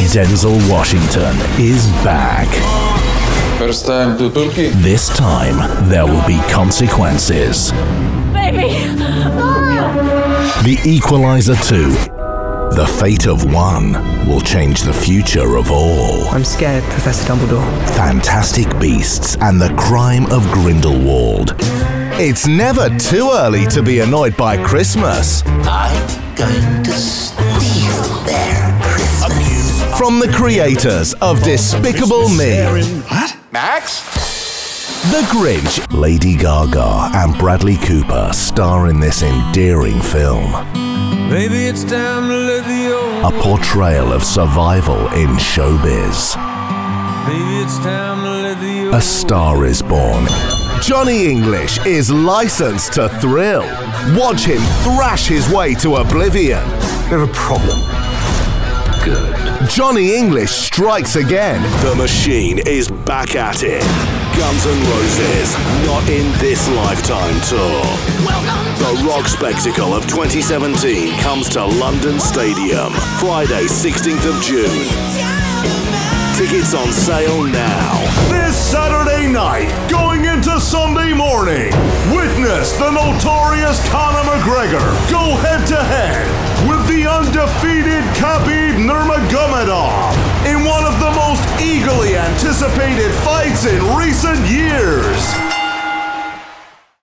Denzel Washington is back. First time to Turkey. This time, there will be consequences. Baby! The Equalizer 2. The fate of one will change the future of all. I'm scared, Professor Dumbledore. Fantastic Beasts and the Crime of Grindelwald. It's never too early to be annoyed by Christmas. I'm going to steal their Christmas. From the creators of Despicable Me. What? Max? The Grinch. Lady Gaga and Bradley Cooper star in this endearing film. Maybe it's time to let the old... A portrayal of survival in showbiz. Maybe it's time to let the old... A Star is Born. Johnny English is licensed to thrill. Watch him thrash his way to oblivion. We have a problem. Good. Johnny English strikes again. The Machine is back at it. Guns N' Roses, not in this lifetime tour. The rock spectacle of 2017 comes to London Stadium, Friday, 16th of June. Tickets on sale now. This Saturday night, going into Sunday morning, witness the notorious Conor McGregor go head-to-head with the undefeated Khabib Nurmagomedov in one of the most eagerly anticipated fights in recent years.